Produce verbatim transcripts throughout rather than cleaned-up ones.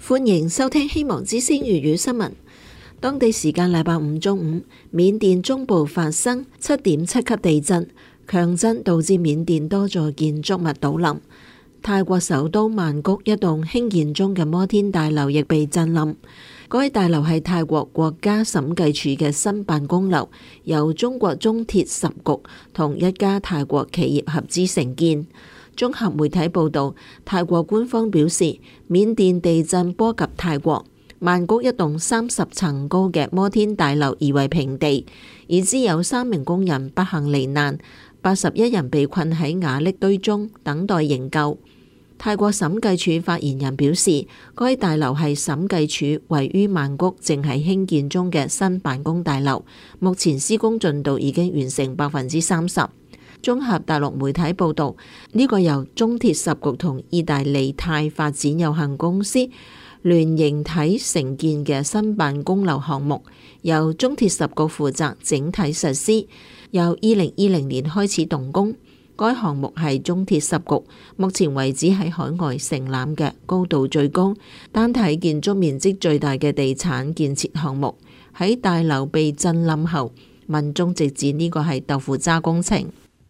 歡迎收聽希望之聲粵語新聞。當地時間禮拜五中午，緬甸中部發生七點七級地震，強震導致緬甸多座建築物倒冧。泰國首都曼谷一棟興建中嘅摩天大樓亦被震冧。該大樓係泰國國家審計署嘅新辦公樓，由中國中鐵十局同一家泰國企業合資承建。綜合媒體報導，泰國官方表示，緬甸地震波及泰國，曼谷一棟三十層高嘅摩天大樓夷為平地，已知有三名工人不幸罹難，八十一人被困喺瓦礫堆中等待營救。泰國審計署發言人表示，該大樓係審計署位於曼谷正喺興建中嘅新辦公大樓，目前施工進度已經完成百分之三十。綜合大陸媒體報導，呢、這個由中鐵十局同意大利泰發展有限公司聯營體承建嘅新辦公樓項目，由中鐵十局負責整體實施，由二零二零年開始動工。該項目係中鐵十局目前為止喺海外承攬嘅高度最高、單體建築面積最大嘅地產建設項目。喺大樓被震冧後，民眾直指呢個係豆腐渣工程。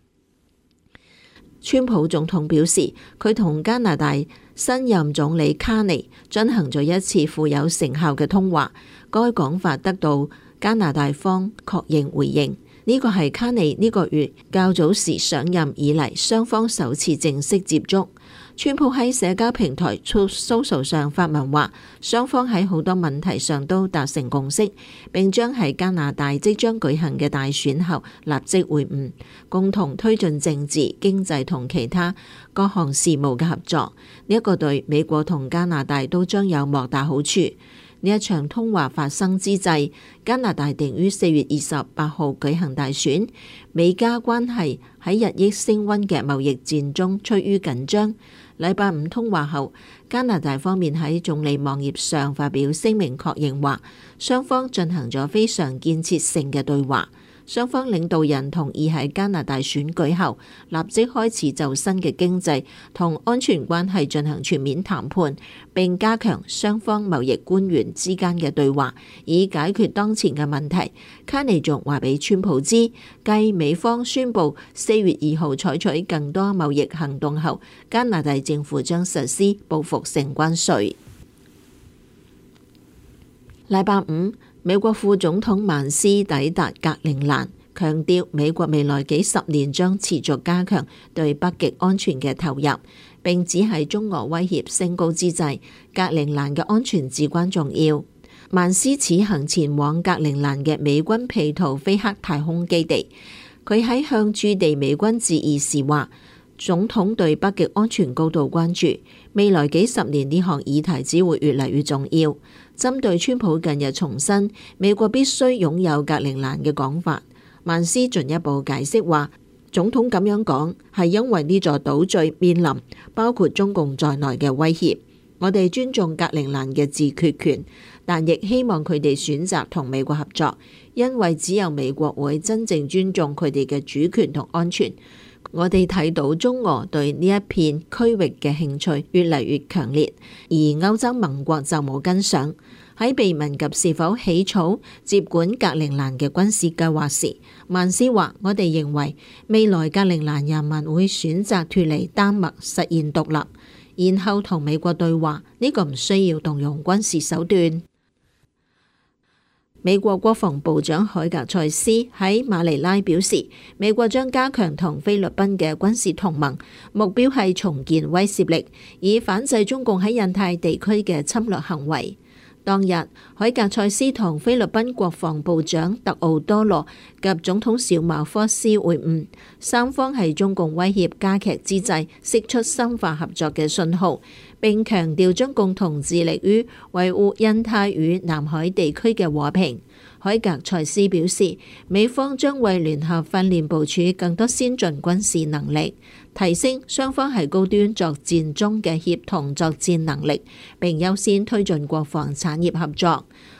川普總統表示，佢同加拿大新任總理卡尼進行咗一次富有成效嘅通話，該講法得到加拿大方確認回應。呢個係卡尼呢個月較早時上任以嚟雙方首次正式接觸。川普喺社交平台 Social 上發文話，雙方喺好多問題上都達成共識，並將喺加拿大即將舉行嘅大選後立即會晤，共同推進政治、經濟同其他各項事務嘅合作。呢一個對美國同加拿大都將有莫大好處。呢一場通話發生之際，加拿大定於四月二十八號舉行大選，美加關係喺日益升溫嘅貿易戰中趨於緊張。禮拜五通話後，加拿大方面喺總理網頁上發表聲明，確認話雙方進行咗非常建設性嘅對話。雙方領導人同意喺加拿大選舉後立即開始就新嘅經濟同安全關係進行全面談判，並加強雙方貿易官員之間嘅對話，以解決當前嘅問題。卡尼仲話俾川普知，繼美方宣布四月二號採取更多貿易行動後，加拿大政府將實施報復性關稅。禮拜五，美國副總統曼斯抵達格陵蘭，強調美國未來幾十年將持續加強對北極安全嘅投入，並指喺中俄威脅升高之際，格陵蘭嘅安全至關重要。曼斯此行前往格陵蘭嘅美軍皮圖菲克太空基地，佢喺向駐地美軍致意時話，總統對北極安全高度關注，未來幾十年呢項議題只會越嚟越重要。針對川普近日重申美國必須擁有格陵蘭嘅講法，曼斯進一步解釋話，總統咁樣講係因為呢座島嶼面臨包括中共在內嘅威脅。我哋尊重格陵蘭嘅自決權，但亦希望佢哋選擇同美國合作，因為只有美國會真正尊重佢哋嘅主權同安全。我哋睇到中俄對呢一片區域嘅興趣越嚟越強烈，而歐洲盟國就冇跟上。喺被問及是否起草接管格陵蘭嘅軍事計劃時，曼斯話：我哋認為未來格陵蘭人民會選擇脫離丹麥，實現獨立，然後同美國對話。呢個唔需要動用軍事手段。美國國防部長海格塞斯喺馬尼拉表示，美國將加強同菲律賓嘅軍事同盟，目標係重建威懾力，以反制中共喺印太地區嘅侵略行為。當日，海格塞斯同菲律賓國防部長特奧多羅及總統小馬科斯會晤，三方喺中共威脅加劇之際，釋出深化合作嘅信號，並強調將共同致力於維護印太與南海地區嘅和平。海格塞斯表示，美方將為聯合訓練部署更多先進軍事能力，提升雙方喺高端作戰中嘅協同作戰能力，並優先推進國防產業合作。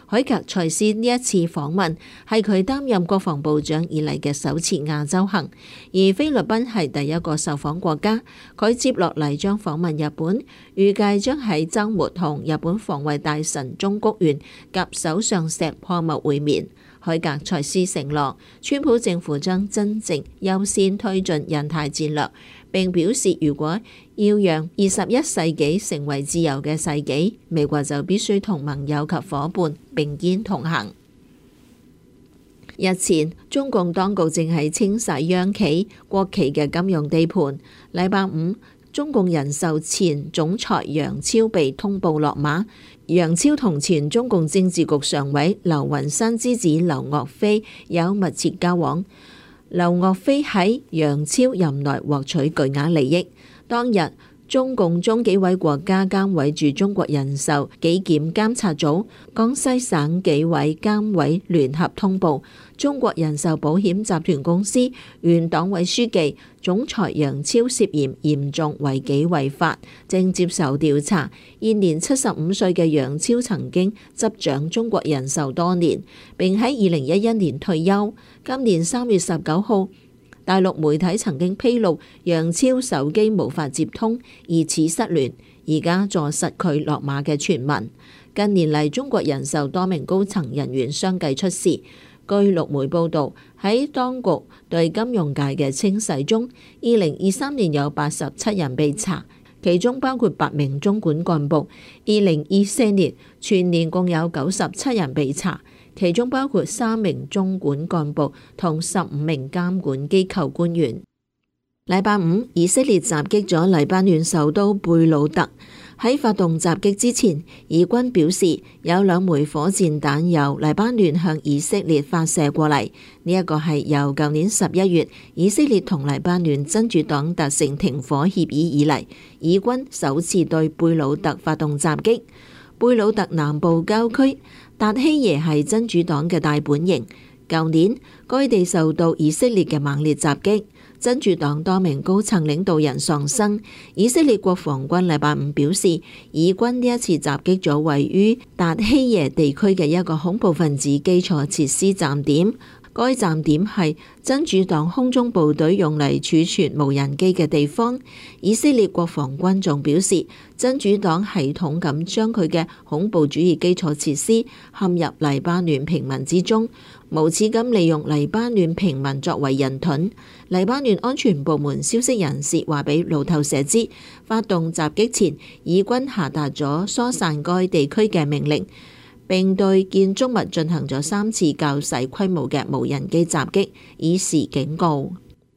海格塞斯呢一次訪問係佢擔任國防部長以嚟嘅首次亞洲行，而菲律賓係第一個受訪國家。佢接落嚟將訪問日本，預計將喺週末同日本防衛大臣中谷元及首相石破茂會面。海格塞斯承諾，川普政府將真正優先推進印太戰略，並表示如果要讓二十一世紀成為自由嘅世紀，美國就必須同盟友及夥伴並肩同行。日前，中共當局正係清洗央企、國企嘅金融地盤。禮拜五，中共人壽前總裁楊超被通報落馬。楊超同前中共政治局常委劉雲山之子劉岳飛有密切交往。劉岳飛喺楊超任內獲取巨額利益。當日，中共中紀委國家監委駐中國人壽紀檢監察組、江西省紀委監委聯合通報，中國人壽保險集團公司原黨委書記、總裁楊超涉嫌嚴重違紀違法，正接受調查。現年七十五歲嘅楊超曾經執掌中國人壽多年，並喺二零一一年退休。今年三月十九號，大陸媒體曾經披露楊超手機無法接通，疑似失聯，而家坐實佢落馬嘅傳聞。近年嚟，中國人壽多名高層人員相繼出事。據陸媒報導，喺當局對金融界嘅清洗中，二零二三年有八十七人被查，其中包括八名中管幹部。二零二四年全年共有九十七人被查，其中包括三名中管幹部同十五名監管機構官員。禮拜五，以色列襲擊咗黎巴嫩首都貝魯特。喺發動襲擊之前，以軍表示有兩枚火箭彈由黎巴嫩向以色列發射過嚟。呢一個係由舊年十一月以色列同黎巴嫩真主黨達成停火協議以嚟，以軍首次對貝魯特發動襲擊。貝魯特南部郊區達希耶係真主黨嘅大本營。舊年該地受到以色列嘅猛烈襲擊，真主黨多名高層領導人喪生。以色列國防軍禮拜五表示，以軍呢一次襲擊咗位於達希耶地區嘅一個恐怖分子基礎設施站點。該站點係真主黨空中部隊用嚟儲存無人機嘅地方。以色列國防軍仲表示，真主黨系統咁將佢嘅恐怖主義基礎設施陷入黎巴嫩平民之中，無恥咁利用黎巴嫩平民作為人盾。黎巴嫩安全部門消息人士話俾路透社知，發動襲擊前，以軍下達咗疏散該地區嘅命令，並對建築物進行咗三次較細規模嘅無人機襲擊，以示警告。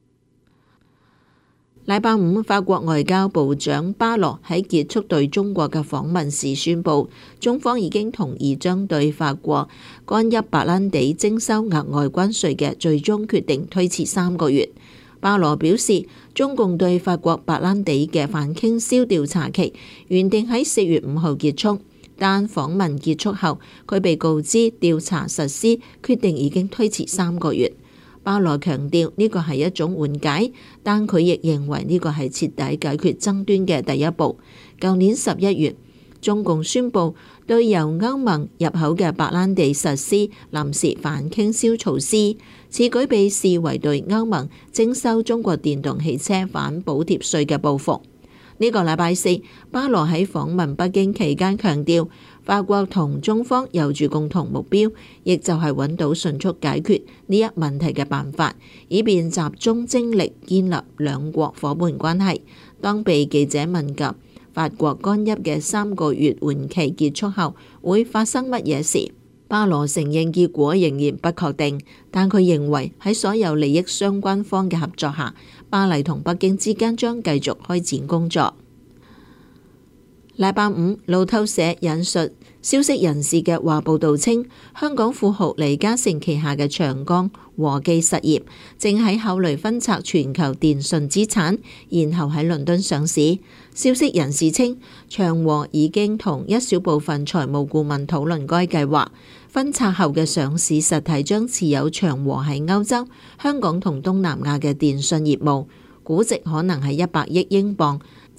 禮拜五，法國外交部長巴羅喺結束對中國嘅訪問時宣布，中方已經同意將對法國干邑白蘭地徵收額外關稅嘅最終決定推遲三個月。巴羅表示，中共對法國白蘭地嘅反傾銷調查期原定喺四月五號結束。但訪問結束後，佢被告知調查實施決定已經推遲三個月。巴羅強調呢個係一種緩解，但佢亦認為呢個係徹底解決爭端嘅第一步。舊年十一月，中共宣布對由歐盟入口嘅白蘭地實施臨時反傾銷措施，此舉被視為對歐盟徵收中國電動汽車反補貼稅嘅報復。呢個禮拜四，巴羅喺訪問北京期間強調，法國同中方有住共同目標，亦就係揾到迅速解決呢一問題嘅辦法，以便集中精力建立兩國夥伴關係。當被記者問及法國干邑嘅三個月緩期結束後會發生乜嘢事，巴羅承認結果仍然不確定，但佢認為喺所有利益相關方嘅合作下，巴黎同北京之間將繼續開展工作。禮拜五，路透社引述消息人士嘅話報道稱，香港富豪李嘉誠旗下嘅長江和記實業正喺考慮分拆全球電訊資產，然後喺倫敦上市。消息人士稱，長和已經同一小部分財務顧問討論該計劃。分拆後嘅上市實體將持有長和喺歐洲、香港同東南亞嘅電訊業務，估值可能係一百億英鎊，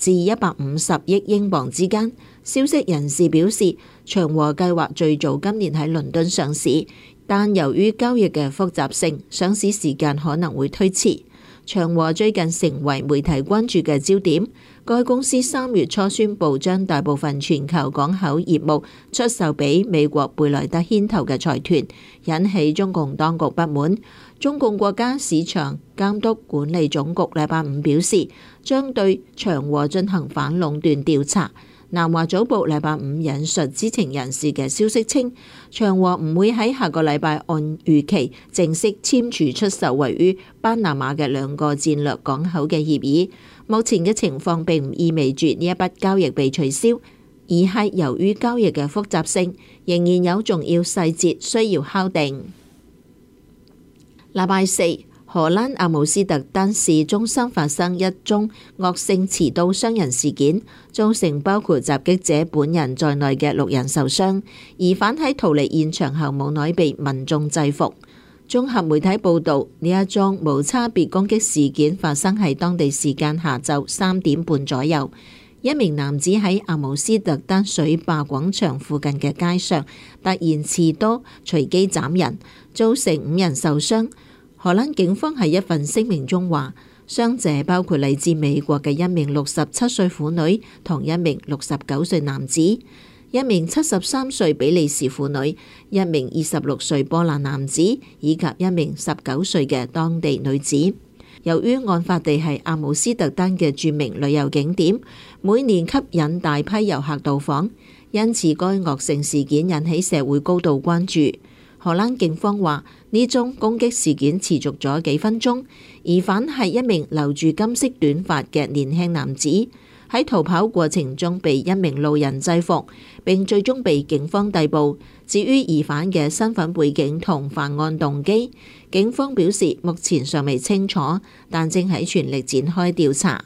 至一百五十億英鎊之間。消息人士表示，長和計劃最早今年喺倫敦上市，但由於交易嘅複雜性，上市時間可能會推遲。長和最近成為媒體關注嘅焦點。該公司三月初宣布將大部分全球港口業務出售俾美國貝萊德牽頭嘅財團，引起中共當局不滿。中共國家市場監督管理總局禮拜五表示，將對長和進行反壟斷調查。南華早報禮拜五引述知情人士嘅消息稱，長和唔會喺下個禮拜按預期正式簽署出售位於巴拿馬嘅兩個戰略港口嘅協議。目前嘅情況並唔意味住呢一筆交易被取消，而係由於交易嘅複雜性，仍然有重要細節需要敲定。禮拜四，荷蘭阿姆斯特丹市中心發生一宗惡性持刀傷人事件，造成包括襲擊者本人在內嘅六人受傷，疑犯喺逃離現場後冇耐被民眾制服。綜合媒體報導，呢一宗無差別攻擊事件發生喺當地時間下晝三點半左右。一名男子喺阿姆斯特丹水壩廣場附近嘅街上突然持刀隨機斬人，造成五人受傷。荷蘭警方喺一份聲明中話，傷者包括嚟自美國嘅一名六十七歲婦女同一名六十九歲男子，一名七十三歲比利時婦女，一名二十六歲波蘭男子，以及一名十九歲嘅當地女子。由於案發地係阿姆斯特丹嘅著名旅遊景點，每年吸引大批遊客到訪，因此該惡性事件引起社會高度關注。荷蘭警方話，呢宗攻擊事件持續咗幾分鐘，疑犯係一名留住金色短髮嘅年輕男子，喺逃跑過程中被一名路人制服，並最終被警方逮捕。至於疑犯嘅身份背景同犯案動機，警方表示目前尚未清楚，但正喺全力展開調查。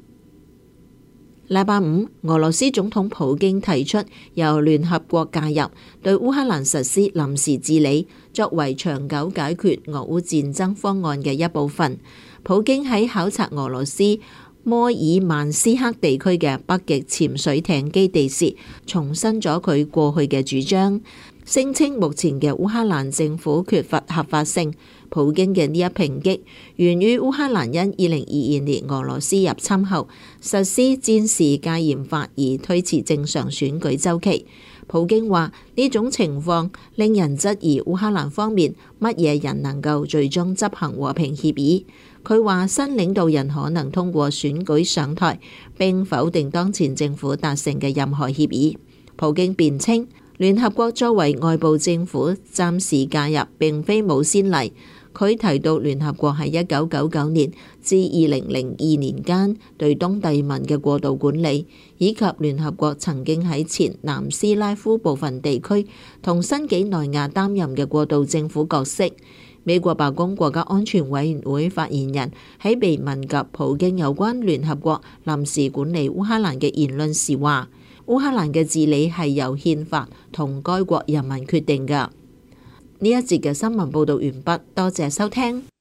禮拜五，俄羅斯總統普京提出由聯合國介入，對烏克蘭實施臨時治理，作為長久解決俄烏戰爭方案嘅一部分。普京喺考察俄羅斯摩爾曼斯克地區嘅北極潛水艇基地時，重申咗佢過去嘅主張，聲稱目前嘅烏克蘭政府缺乏合法性。普京嘅呢一抨擊源於烏克蘭因二零二二年俄羅斯入侵後實施戰時戒嚴法而推遲正常選舉週期。普京話呢種情況令人質疑烏克蘭方面乜嘢人能夠最終執行和平協議。佢話新領導人可能通過選舉上台，並否定當前政府達成嘅任何協議。普京辯稱聯合國作為外部政府暫時介入並非冇先例。佢提到聯合國喺一九九九年至二零零二年間對東帝汶嘅過渡管理，以及聯合國曾經喺前南斯拉夫部分地區同新幾內亞擔任嘅過渡政府角色。美國白宮國家安全委員會發言人喺被問及普京有關聯合國臨時管理烏克蘭嘅言論時話，烏克蘭嘅治理係由憲法同該國人民決定㗎。呢一節嘅新聞報導完畢，多謝收聽。